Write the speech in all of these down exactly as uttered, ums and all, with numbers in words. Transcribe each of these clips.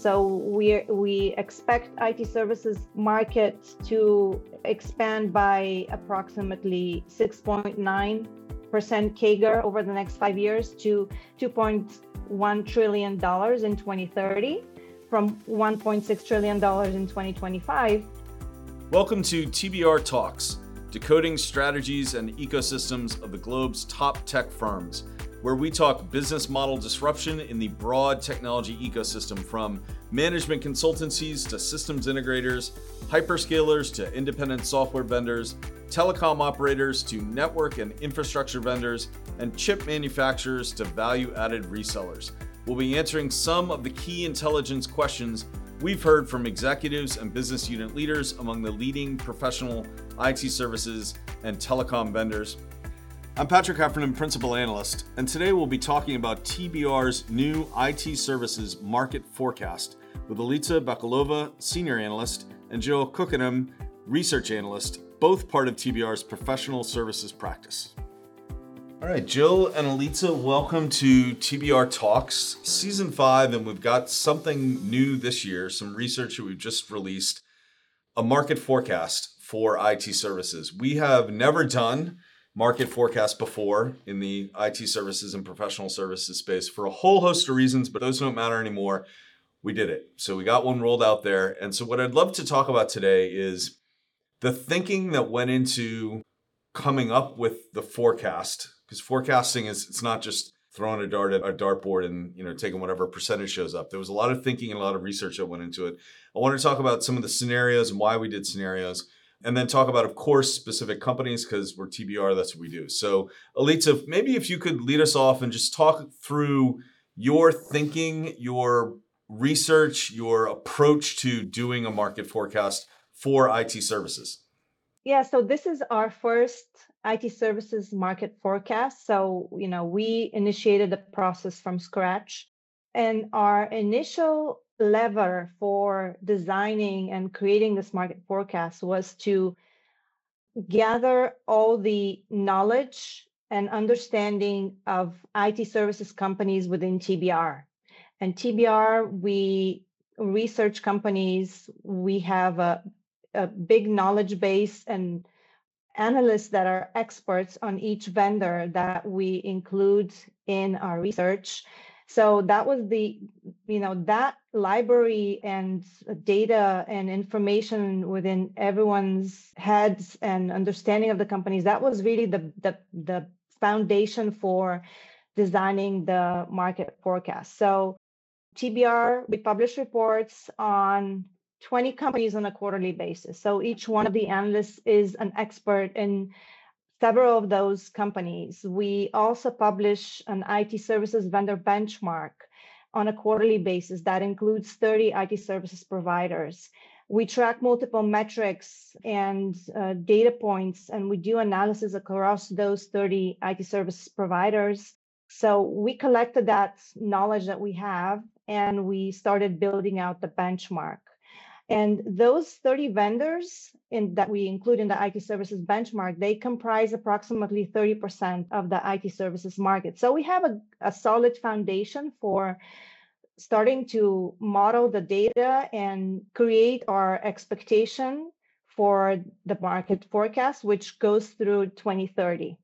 So we we expect I T services market to expand by approximately six point nine percent C A G R over the next five years to two point one trillion dollars in twenty thirty from one point six trillion dollars in twenty twenty-five. Welcome to T B R Talks, decoding strategies and ecosystems of the globe's top tech firms, where we talk business model disruption in the broad technology ecosystem, from management consultancies to systems integrators, hyperscalers to independent software vendors, telecom operators to network and infrastructure vendors, and chip manufacturers to value-added resellers. We'll be answering some of the key intelligence questions we've heard from executives and business unit leaders among the leading professional I T services and telecom vendors. I'm Patrick Heffernan, Principal Analyst, and today we'll be talking about T B R's new I T Services Market Forecast with Elita Bakalova, Senior Analyst, and Joe Kukanem, Research Analyst, both part of T B R's professional services practice. All right, Jill and Elita, welcome to T B R Talks, Season five, and we've got something new this year, some research that we've just released, a market forecast for I T services. We have never done market forecast before in the I T services and professional services space for a whole host of reasons, but those don't matter anymore. We did it. So we got one rolled out there. And so what I'd love to talk about today is the thinking that went into coming up with the forecast, because forecasting is, it's not just throwing a dart at a dartboard and, you know, taking whatever percentage shows up. There was a lot of thinking and a lot of research that went into it. I want to talk about some of the scenarios and why we did scenarios, and then talk about, of course, specific companies, because we're T B R, that's what we do. So, Elita, maybe if you could lead us off and just talk through your thinking, your research, your approach to doing a market forecast for I T services. Yeah, so this is our first I T services market forecast. So, you know, we initiated the process from scratch, and our initial lever for designing and creating this market forecast was to gather all the knowledge and understanding of I T services companies within T B R. And T B R, we research companies, we have a, a big knowledge base and analysts that are experts on each vendor that we include in our research. So that was the, you know, that library and data and information within everyone's heads and understanding of the companies, that was really the, the, the foundation for designing the market forecast. So T B R, we publish reports on twenty companies on a quarterly basis. So each one of the analysts is an expert in several of those companies. We also publish an I T services vendor benchmark on a quarterly basis that includes thirty I T services providers. We track multiple metrics and uh, data points, and we do analysis across those thirty I T services providers. So we collected that knowledge that we have, and we started building out the benchmark. And those thirty vendors in, that we include in the I T services benchmark, they comprise approximately thirty percent of the I T services market. So we have a, a solid foundation for starting to model the data and create our expectation for the market forecast, which goes through twenty thirty.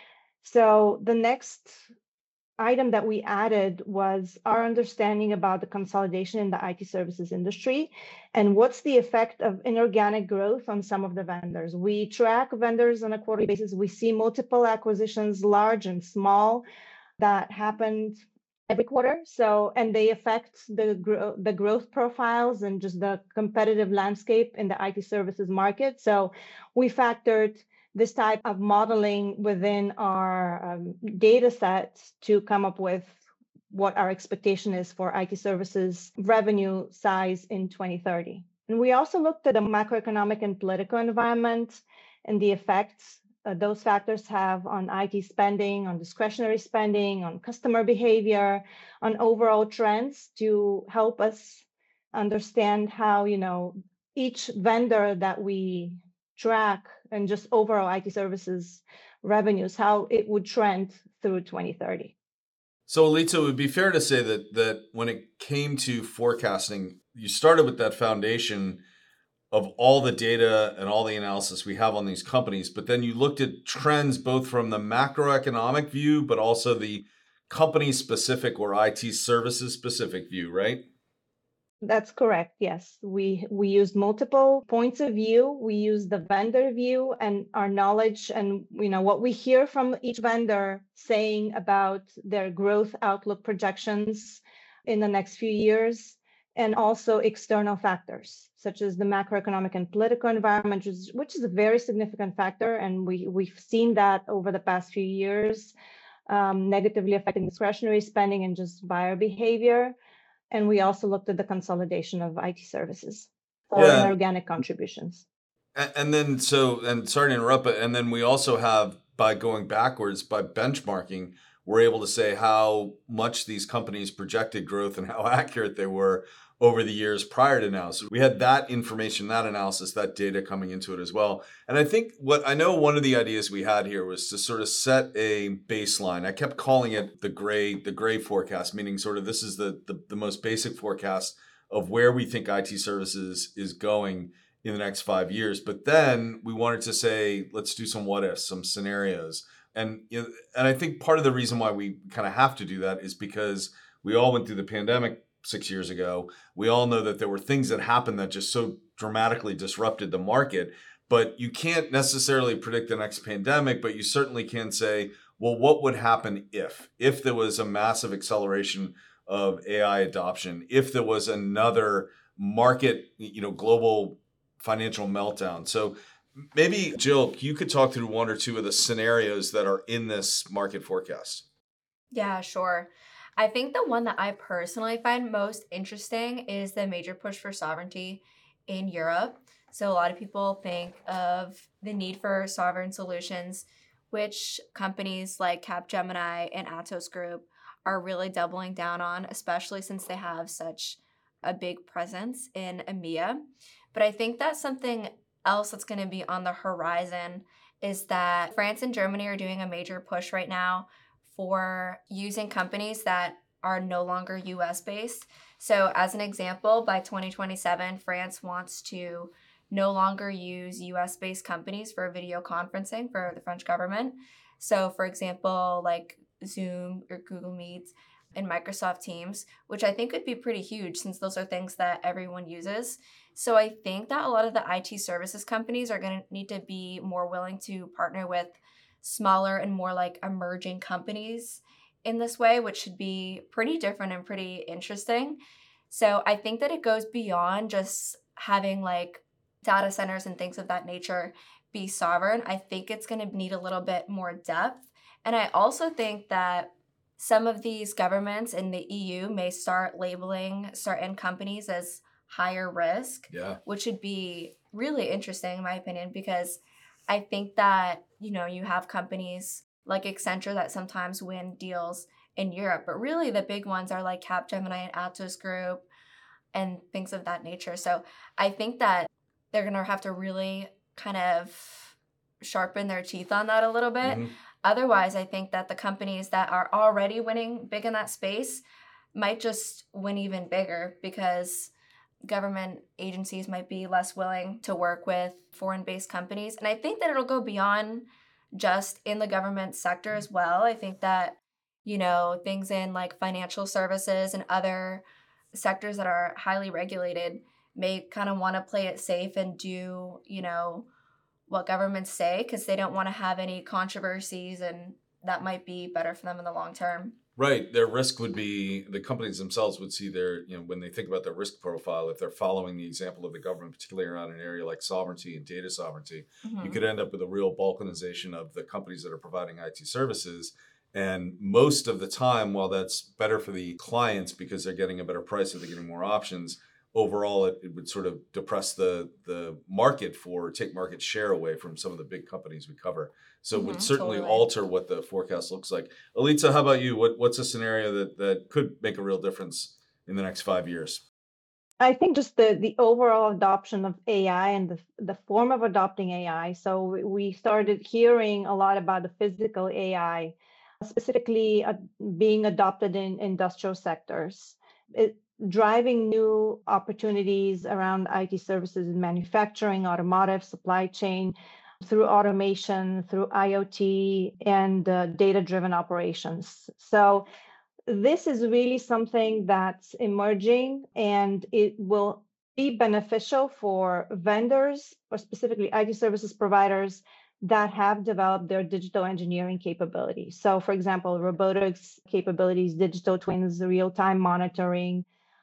So the next item that we added was our understanding about the consolidation in the I T services industry and what's the effect of inorganic growth on some of the vendors. We track vendors on a quarterly basis. We see multiple acquisitions, large and small, that happened every quarter. So, and they affect the, gro- the growth profiles and just the competitive landscape in the I T services market. So we factored this type of modeling within our um, data sets to come up with what our expectation is for I T services revenue size in twenty thirty. And we also looked at the macroeconomic and political environment and the effects uh, those factors have on I T spending, on discretionary spending, on customer behavior, on overall trends to help us understand how, you know, each vendor that we track and just overall I T services revenues, how it would trend through twenty thirty. So, Alita, it would be fair to say that that when it came to forecasting, you started with that foundation of all the data and all the analysis we have on these companies, but then you looked at trends both from the macroeconomic view, but also the company specific or I T services specific view, right? That's correct. Yes. We we use multiple points of view. We use the vendor view and our knowledge and you know what we hear from each vendor saying about their growth outlook projections in the next few years, and also external factors such as the macroeconomic and political environment, which is, which is a very significant factor. And we we've seen that over the past few years, um, negatively affecting discretionary spending and just buyer behavior. And we also looked at the consolidation of I T services or Yeah. inorganic contributions. And, and then, so, and sorry to interrupt, but, and then we also have, by going backwards, by benchmarking, we're able to say how much these companies projected growth and how accurate they were over the years prior to now. So we had that information, that analysis, that data coming into it as well. And I think what I know one of the ideas we had here was to sort of set a baseline. I kept calling it the gray, the gray forecast, meaning sort of this is the the, the most basic forecast of where we think I T services is going in the next five years. But then we wanted to say, let's do some what ifs, some scenarios. And, you know, and I think part of the reason why we kind of have to do that is because we all went through the pandemic six years ago. We all know that there were things that happened that just so dramatically disrupted the market. But you can't necessarily predict the next pandemic, but you certainly can say, well, what would happen if? If there was a massive acceleration of A I adoption, if there was another market, you know, global financial meltdown. So maybe, Jill, you could talk through one or two of the scenarios that are in this market forecast. Yeah, sure. I think the one that I personally find most interesting is the major push for sovereignty in Europe. So a lot of people think of the need for sovereign solutions, which companies like Capgemini and Atos Group are really doubling down on, especially since they have such a big presence in EMEA. But I think that's something else that's going to be on the horizon is that France and Germany are doing a major push right now for using companies that are no longer U S based. So as an example, by twenty twenty-seven, France wants to no longer use U S based companies for video conferencing for the French government. So for example, like Zoom or Google Meet and Microsoft Teams, which I think would be pretty huge since those are things that everyone uses. So I think that a lot of the I T services companies are going to need to be more willing to partner with smaller and more like emerging companies in this way, which should be pretty different and pretty interesting. So I think that it goes beyond just having like data centers and things of that nature be sovereign. I think it's going to need a little bit more depth. And I also think that some of these governments in the E U may start labeling certain companies as higher risk, yeah. which would be really interesting in my opinion, because I think that, you know, you have companies like Accenture that sometimes win deals in Europe, but really the big ones are like Capgemini and Atos Group and things of that nature. So I think that they're going to have to really kind of sharpen their teeth on that a little bit. Mm-hmm. Otherwise, I think that the companies that are already winning big in that space might just win even bigger because government agencies might be less willing to work with foreign-based companies. And I think that it'll go beyond just in the government sector as well. I think that, you know, things in like financial services and other sectors that are highly regulated may kind of want to play it safe and do, you know, what governments say because they don't want to have any controversies, and that might be better for them in the long term. Right. Their risk would be, the companies themselves would see their, you know, when they think about their risk profile, if they're following the example of the government, particularly around an area like sovereignty and data sovereignty, mm-hmm. you could end up with a real balkanization of the companies that are providing I T services. And most of the time, while that's better for the clients because they're getting a better price or they're getting more options, overall, it, it would sort of depress the the market for, take market share away from some of the big companies we cover. So mm-hmm, it would certainly totally alter what the forecast looks like. Alita, how about you? What What's a scenario that, that could make a real difference in the next five years? I think just the, the overall adoption of A I and the, the form of adopting A I. So we started hearing a lot about the physical A I. specifically uh, being adopted in industrial sectors. It, driving new opportunities around I T services in manufacturing, automotive, supply chain, through automation, through IoT, and uh, data-driven operations. So this is really something that's emerging, and it will be beneficial for vendors, or specifically I T services providers, that have developed their digital engineering capabilities. So, for example, robotics capabilities, digital twins, real-time monitoring,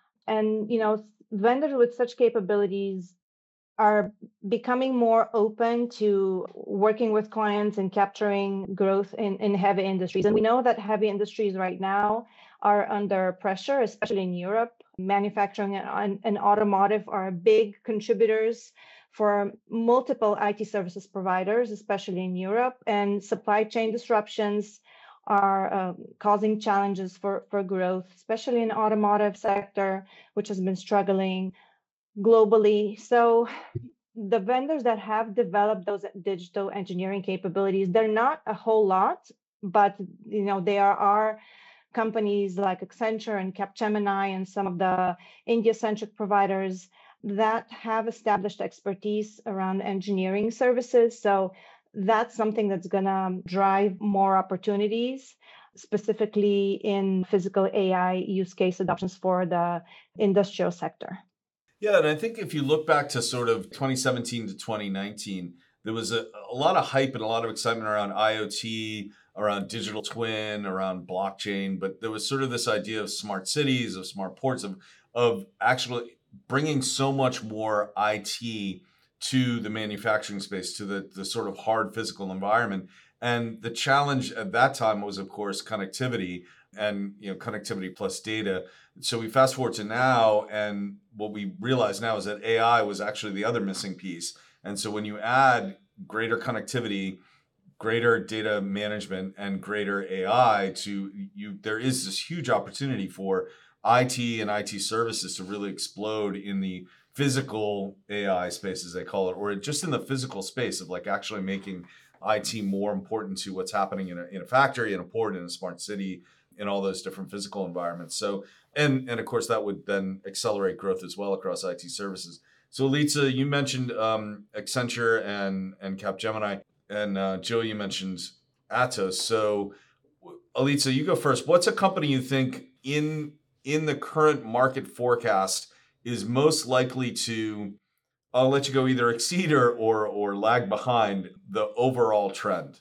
and you know, vendors with such capabilities are becoming more open to working with clients and capturing growth in, in heavy industries. And we know that heavy industries right now are under pressure, especially in Europe. Manufacturing and, and automotive are big contributors for multiple I T services providers, especially in Europe. And supply chain disruptions are uh, causing challenges for, for growth, especially in the automotive sector, which has been struggling globally. So the vendors that have developed those digital engineering capabilities, they're not a whole lot, but you know, there are companies like Accenture and Capgemini and some of the India-centric providers that have established expertise around engineering services. So that's something that's going to drive more opportunities, specifically in physical A I use case adoptions for the industrial sector. Yeah, and I think if you look back to sort of twenty seventeen to twenty nineteen, there was a, a lot of hype and a lot of excitement around IoT, around digital twin, around blockchain, but there was sort of this idea of smart cities, of smart ports, of of actually bringing so much more I T to the manufacturing space, to the, the sort of hard physical environment. And the challenge at that time was, of course, connectivity and you know connectivity plus data. So we fast forward to now, and what we realize now is that A I was actually the other missing piece. And so when you add greater connectivity, greater data management, and greater A I to you, there is this huge opportunity for I T and I T services to really explode in the physical A I space, as they call it, or just in the physical space of like actually making I T more important to what's happening in a, in a factory, in a port, in a smart city, in all those different physical environments. So, and and of course, that would then accelerate growth as well across I T services. So, Litsa, you mentioned um, Accenture and and Capgemini, and uh, Jill, you mentioned Atos. So, Litsa, you go first. What's a company you think in in the current market forecast is most likely to, I'll let you go, either exceed or or, or lag behind the overall trend?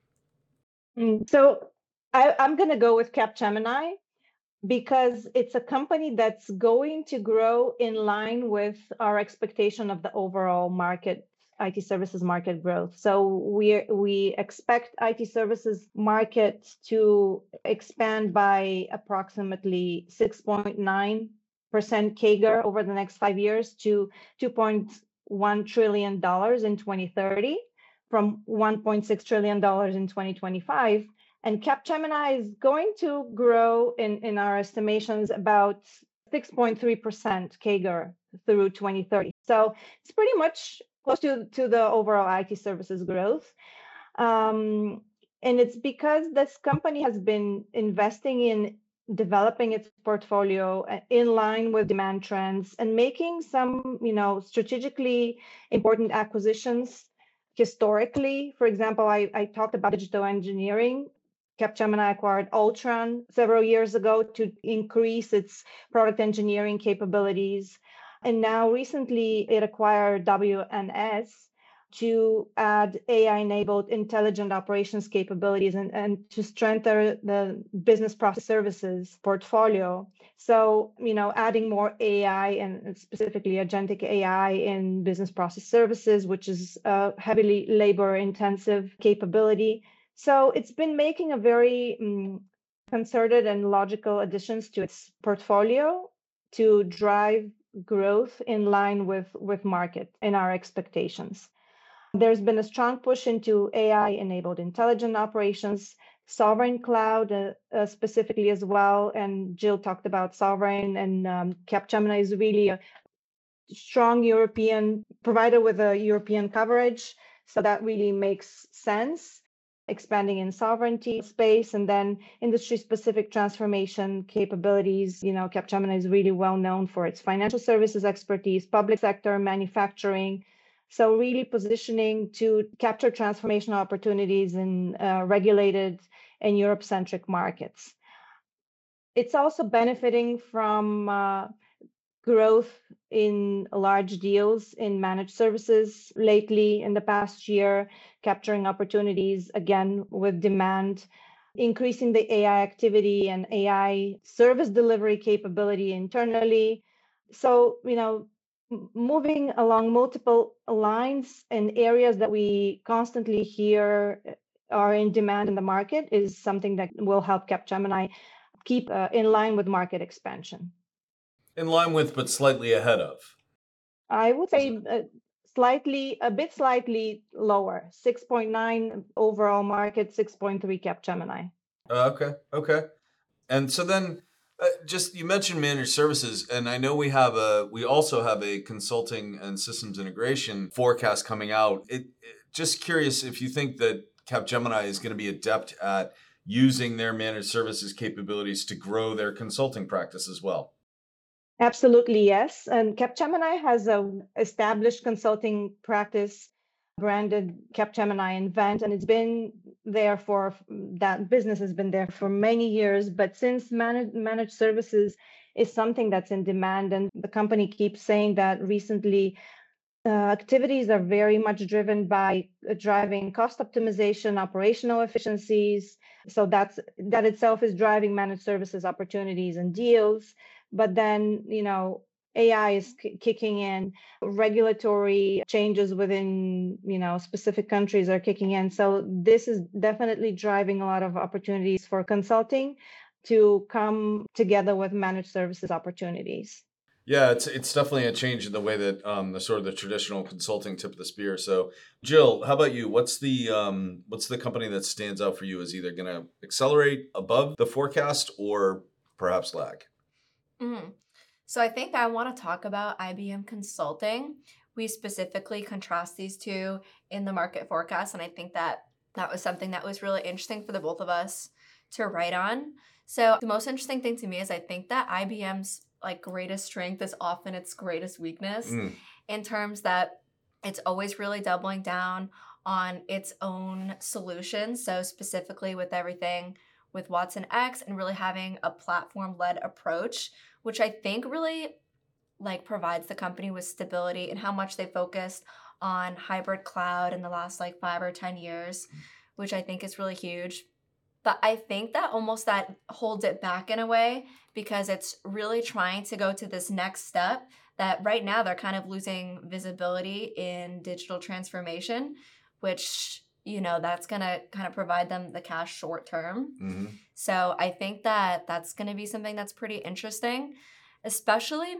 Mm, So I, I'm going to go with Capgemini because it's a company that's going to grow in line with our expectation of the overall market, I T services market growth. So we we expect I T services market to expand by approximately six point nine percent CAGR over the next five years to two point one trillion dollars in twenty thirty from one point six trillion dollars in twenty twenty-five. And Capgemini is going to grow in, in our estimations about six point three percent CAGR through twenty thirty. So it's pretty much close to, to the overall I T services growth. Um, and it's because this company has been investing in developing its portfolio uh, in line with demand trends and making some, you know, strategically important acquisitions historically. For example, I, I talked about digital engineering. Capgemini acquired Ultron several years ago to increase its product engineering capabilities. And now recently it acquired W N S to add A I-enabled intelligent operations capabilities and, and to strengthen the business process services portfolio. So, you know, adding more A I and specifically agentic A I in business process services, which is a heavily labor-intensive capability. So it's been making a very um, concerted and logical additions to its portfolio to drive growth in line with, with market and our expectations. There's been a strong push into A I-enabled intelligent operations, sovereign cloud uh, uh, specifically as well. And Jill talked about sovereign, and um, Capgemini is really a strong European provider with a European coverage. So that really makes sense. expanding in sovereignty space, and then industry-specific transformation capabilities. You know, Capgemini is really well known for its financial services expertise, public sector, manufacturing. So really positioning to capture transformational opportunities in uh, regulated and Europe-centric markets. It's also benefiting from uh, growth in large deals in managed services lately in the past year, capturing opportunities again with demand, increasing the A I activity and A I service delivery capability internally. So, you know, m- moving along multiple lines and areas that we constantly hear uh, are in demand in the market is something that will help Capgemini keep uh, in line with market expansion. In line with, but slightly ahead of. I would say uh, slightly, a bit slightly lower, six point nine overall market, six point three Capgemini. Uh, okay, okay. And so then, uh, just you mentioned managed services, and I know we have a, we also have a consulting and systems integration forecast coming out. It, it just curious if you think that Capgemini is going to be adept at using their managed services capabilities to grow their consulting practice as well. Absolutely, yes. And Capgemini has a established consulting practice branded Capgemini Invent, and it's been there for that business has been there for many years. But since managed managed services is something that's in demand, and the company keeps saying that recently, uh, activities are very much driven by uh, driving cost optimization, operational efficiencies. So that's that itself is driving managed services opportunities and deals. But then, you know, A I is k- kicking in, regulatory changes within, you know, specific countries are kicking in. So this is definitely driving a lot of opportunities for consulting to come together with managed services opportunities. Yeah, it's it's definitely a change in the way that um, the sort of the traditional consulting tip of the spear. So, Jill, how about you? What's the um, what's the company that stands out for you as either going to accelerate above the forecast or perhaps lag? Mhm. So I think I want to talk about I B M Consulting. We specifically contrast these two in the market forecast, and I think that that was something that was really interesting for the both of us to write on. So the most interesting thing to me is I think that I B M's like greatest strength is often its greatest weakness Mm, in terms that it's always really doubling down on its own solutions. So specifically with everything with Watson X and really having a platform-led approach, which I think really like provides the company with stability and how much they focused on hybrid cloud in the last like five or ten years, which I think is really huge. But I think that almost that holds it back in a way because it's really trying to go to this next step that right now they're kind of losing visibility in digital transformation, which, you know, that's going to kind of provide them the cash short term. hmm So I think that that's going to be something that's pretty interesting, especially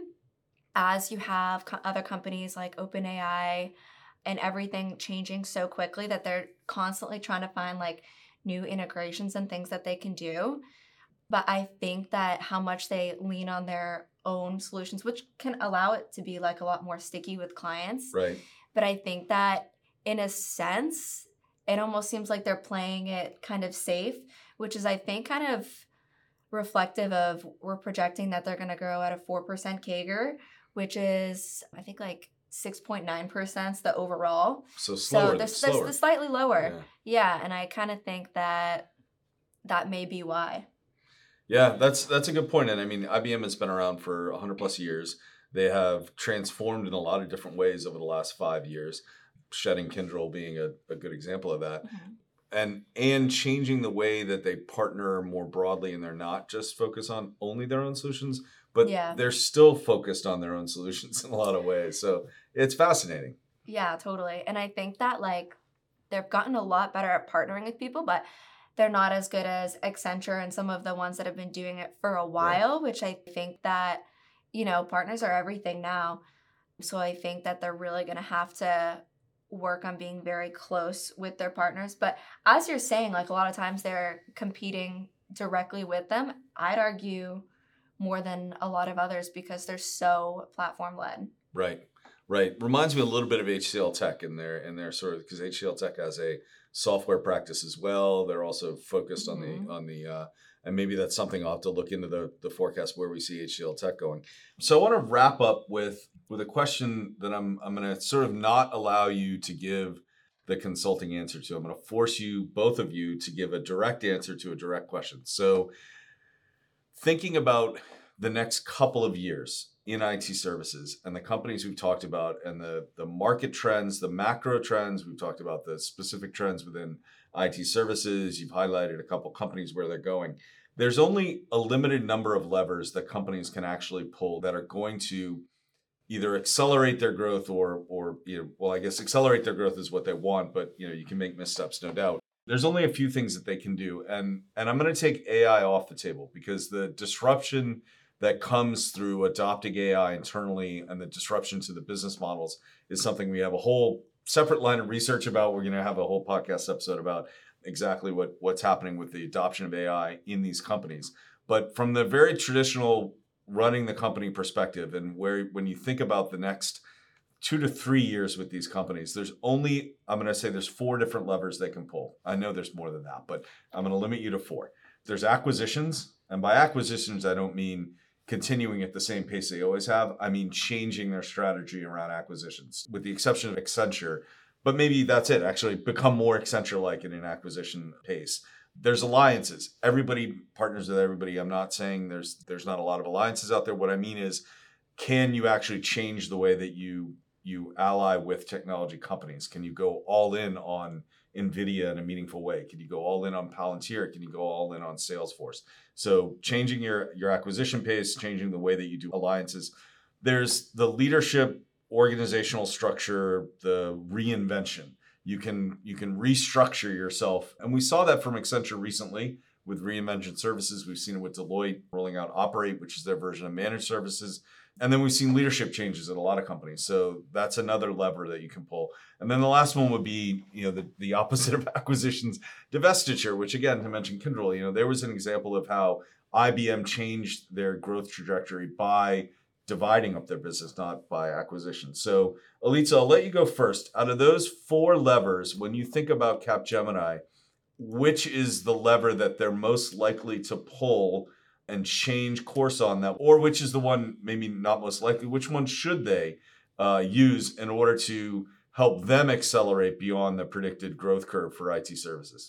as you have co- other companies like OpenAI and everything changing so quickly that they're constantly trying to find like new integrations and things that they can do. But I think that how much they lean on their own solutions, which can allow it to be like a lot more sticky with clients. Right. But I think that in a sense, it almost seems like they're playing it kind of safe, which is, I think, kind of reflective of we're projecting that they're going to grow at a four percent CAGR, which is, I think, like six point nine percent the overall. So slower. So there's, slower. there's slightly lower. Yeah. Yeah. And I kind of think that that may be why. Yeah, that's that's a good point. And I mean, I B M has been around for one hundred plus years. They have transformed in a lot of different ways over the last five years. Shedding Kyndryl being a, a good example of that. Mhm. And and changing the way that they partner more broadly, and they're not just focused on only their own solutions, but Yeah. they're still focused on their own solutions in a lot of ways. So it's fascinating. Yeah, totally. And I think that like they've gotten a lot better at partnering with people, but they're not as good as Accenture and some of the ones that have been doing it for a while, which I think that, you know, partners are everything now. So I think that they're really going to have to work on being very close with their partners. But as you're saying, like a lot of times they're competing directly with them. I'd argue more than a lot of others because they're so platform led. Right. Right. Reminds me a little bit of H C L Tech in their in their sort of because H C L Tech has a software practice as well. They're also focused on Mhm. the on the uh, and maybe that's something I'll have to look into the the forecast where we see H C L Tech going. So I want to wrap up with with a question that I'm I'm going to sort of not allow you to give the consulting answer to. I'm going to force you, both of you, to give a direct answer to a direct question. So thinking about the next couple of years in I T services and the companies we've talked about and the, the market trends, the macro trends, we've talked about the specific trends within I T services. You've highlighted a couple companies where they're going. There's only a limited number of levers that companies can actually pull that are going to either accelerate their growth or, or you know, well, I guess accelerate their growth is what they want, but you know, you can make missteps, no doubt. There's only a few things that they can do, and and I'm going to take A I off the table because the disruption that comes through adopting A I internally and the disruption to the business models is something we have a whole separate line of research about. We're going to have a whole podcast episode about exactly what what's happening with the adoption of A I in these companies. But from the very traditional running the company perspective, and where when you think about the next two to three years with these companies, there's only, I'm going to say there's four different levers they can pull. I know there's more than that, but I'm going to limit you to four. There's acquisitions. And by acquisitions, I don't mean continuing at the same pace they always have. I mean changing their strategy around acquisitions, with the exception of Accenture. But maybe that's it, actually become more Accenture-like in an acquisition pace. There's alliances. Everybody partners with everybody. I'm not saying there's there's not a lot of alliances out there. What I mean is, can you actually change the way that you you ally with technology companies? Can you go all in on NVIDIA in a meaningful way? Can you go all in on Palantir? Can you go all in on Salesforce? So changing your, your acquisition pace, changing the way that you do alliances. There's the leadership, organizational structure, the reinvention. You can, you can restructure yourself. And we saw that from Accenture recently with Reinvention Services. We've seen it with Deloitte rolling out Operate, which is their version of managed services. And then we've seen leadership changes at a lot of companies. So that's another lever that you can pull. And then the last one would be, you know, the, the opposite of acquisitions, divestiture, which again, to mention Kyndryl, you know, there was an example of how I B M changed their growth trajectory by dividing up their business, not by acquisition. So Alitza, I'll let you go first. Out of those four levers, when you think about Capgemini, which is the lever that they're most likely to pull and change course on that, or which is the one maybe not most likely, which one should they uh, use in order to help them accelerate beyond the predicted growth curve for I T services?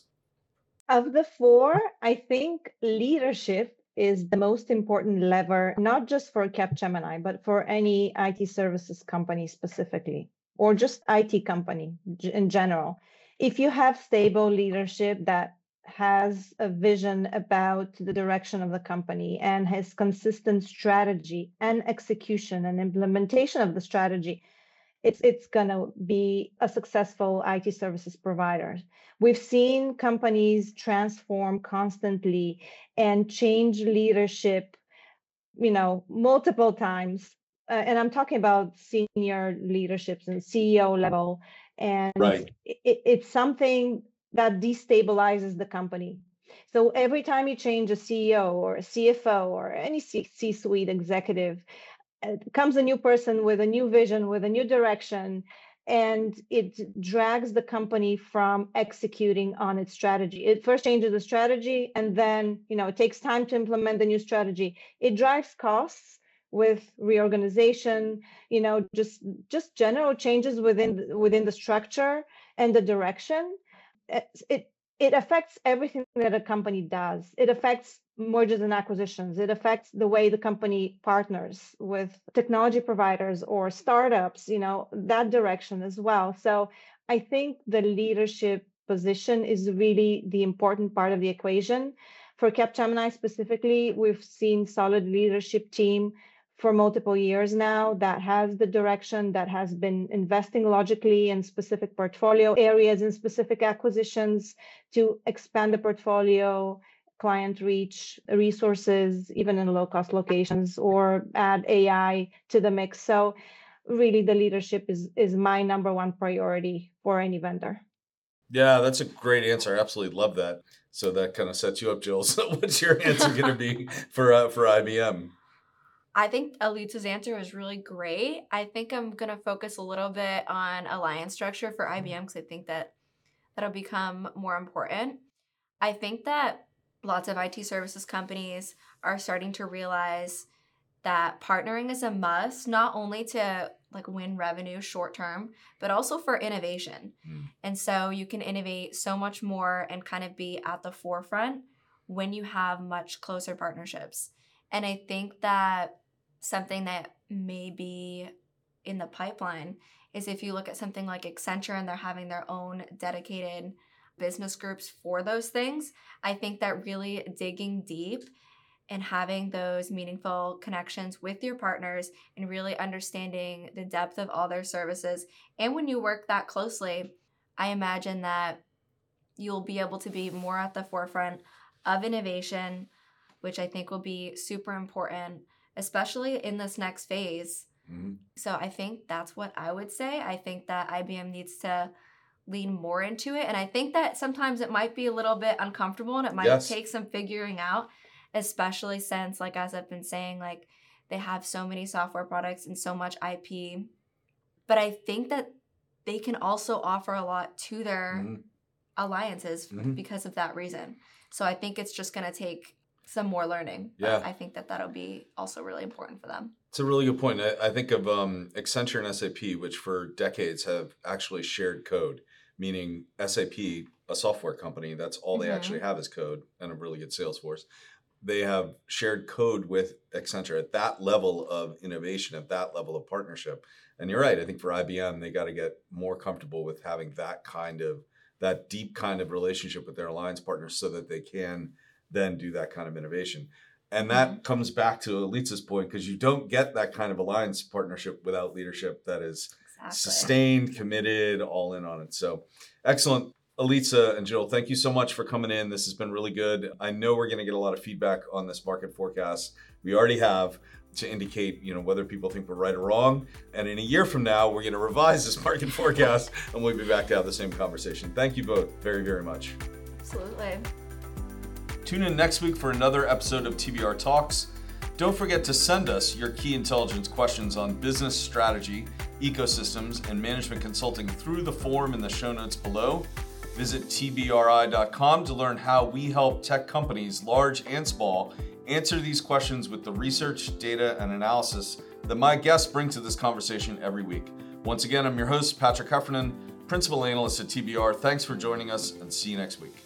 Of the four, I think leadership is the most important lever, not just for Capgemini, but for any I T services company specifically, or just I T company in general. If you have stable leadership that has a vision about the direction of the company and has consistent strategy and execution and implementation of the strategy, it's it's going to be a successful I T services provider. We've seen companies transform constantly and change leadership, you know, multiple times. Uh, and I'm talking about senior leaderships and C E O level. And Right. it, it's something that destabilizes the company. So every time you change a C E O or a C F O or any C- C-suite executive, uh, comes a new person with a new vision, with a new direction, and it drags the company from executing on its strategy. It first changes the strategy, and then, you know, it takes time to implement the new strategy. It drives costs with reorganization, you know, just just general changes within within the structure and the direction. It, it it affects everything that a company does. It affects mergers and acquisitions. It affects the way the company partners with technology providers or startups, you know, that direction as well. So I think the leadership position is really the important part of the equation. For Capgemini specifically, we've seen solid leadership team for multiple years now that has the direction, that has been investing logically in specific portfolio areas and specific acquisitions to expand the portfolio, client reach, resources, even in low cost locations, or add A I to the mix. So really the leadership is is my number one priority for any vendor. Yeah, that's a great answer. I absolutely love that. So that kind of sets you up, Jill. So what's your answer going to be for uh, for I B M? I think Alitza's answer was really great. I think I'm going to focus a little bit on alliance structure for I B M because I think that that'll become more important. I think that lots of I T services companies are starting to realize that partnering is a must, not only to like win revenue short term, but also for innovation. Mm. And so you can innovate so much more and kind of be at the forefront when you have much closer partnerships. And I think that something that may be in the pipeline is if you look at something like Accenture and they're having their own dedicated business groups for those things, I think that really digging deep and having those meaningful connections with your partners and really understanding the depth of all their services. And when you work that closely, I imagine that you'll be able to be more at the forefront of innovation, which I think will be super important, especially in this next phase. Mm-hmm. So I think that's what I would say. I think that I B M needs to lean more into it. And I think that sometimes it might be a little bit uncomfortable and it might yes. take some figuring out, especially since, like, as I've been saying, like, they have so many software products and so much I P. But I think that they can also offer a lot to their mm-hmm. alliances mm-hmm. because of that reason. So I think it's just going to take some more learning. Yeah. But I think that that'll be also really important for them. It's a really good point. I, I think of um, Accenture and S A P, which for decades have actually shared code, meaning S A P, a software company, that's all they mm-hmm. actually have is code and a really good sales force. They have shared code with Accenture at that level of innovation, at that level of partnership. And you're right. I think for I B M, they got to get more comfortable with having that kind of, that deep kind of relationship with their alliance partners so that they can then do that kind of innovation. And that mm-hmm. comes back to Elitza's point, because you don't get that kind of alliance partnership without leadership that is exactly. sustained, committed, all in on it. So excellent. Elitza and Jill, thank you so much for coming in. This has been really good. I know we're going to get a lot of feedback on this market forecast. We already have, to indicate, you know, whether people think we're right or wrong. And in a year from now, we're going to revise this market forecast and we'll be back to have the same conversation. Thank you both very, very much. Absolutely. Tune in next week for another episode of T B R Talks. Don't forget to send us your key intelligence questions on business strategy, ecosystems, and management consulting through the form in the show notes below. Visit T B R I dot com to learn how we help tech companies, large and small, answer these questions with the research, data, and analysis that my guests bring to this conversation every week. Once again, I'm your host, Patrick Heffernan, Principal Analyst at T B R. Thanks for joining us, and see you next week.